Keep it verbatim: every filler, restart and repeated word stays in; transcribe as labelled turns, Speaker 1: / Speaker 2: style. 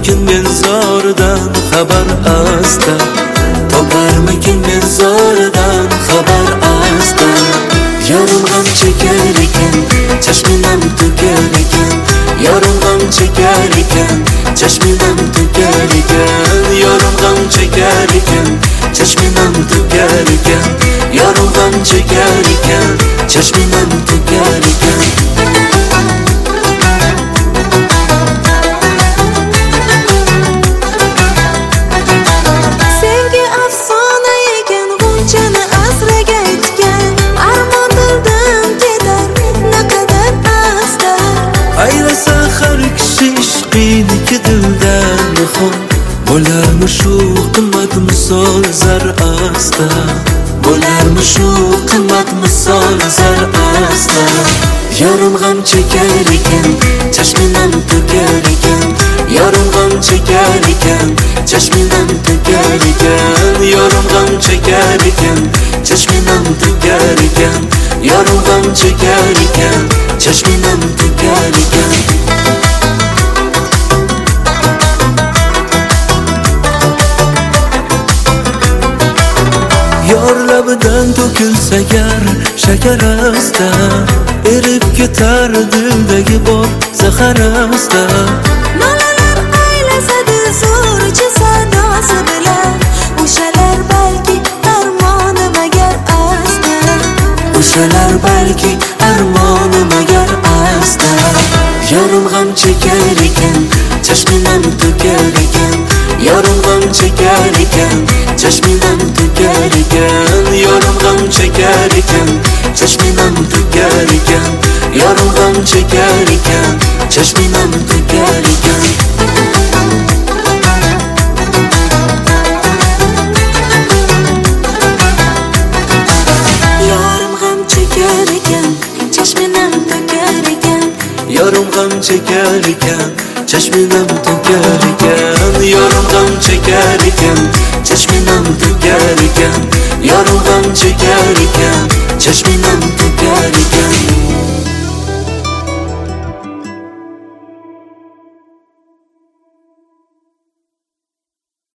Speaker 1: Toparmikin men zoridan xabar asta, toparmikin men zoridan xabar asta. Yarim g'am chekar ekan, chashminam to'kar ekan. Yarim g'am chekar ekan, chashminam to'kar ekan. Yarim g'am chekar ekan, chashminam to'kar ekan. Yarim g'am chekar ekan, chashminam to'kar ekan. Ayrasa har kishi ishqiniki dildan muhim. Bo'larmi shu qimmat misol zar asta, bo'larmi shu qimmat misol zar asta. Yarim g'am chekar ekan, chashminam to'kar ekan. Yarim g'am chekar ekan, chashminam to'kar ekan. Yarim g'am chekar ekan, chashminam to'kar ekan. Yarim g'am chekar ekan, chashminam to'kar ekan. Yor labidan to'kilsa gar shakar asta, erib ketar dildagi bor zahar asta.
Speaker 2: Lolalar aylasa dil zo'rcha sadosi bilan, o'shalar balki armonim agar asta,
Speaker 1: o'shalar balki armonim agar asta. Yarim g'am chekar ekan, chashminam to'kar ekan. Yarim g'am chekar ekan, chashminam to'kar ekan. Yarim g'am chekar ekan, chashminam to'kar ekan. Yarim g'am chekar ekan, chashminam to'kar ekan.
Speaker 2: yarim g'am chekar ekan, chashminam to'kar ekan.
Speaker 1: Yarim g'am chekar ekan, chashminam to'kar ekan. Yarim g'am chekar ekan, chashminam to'kar ekan. Yarim g'am chekar ekan, chashminam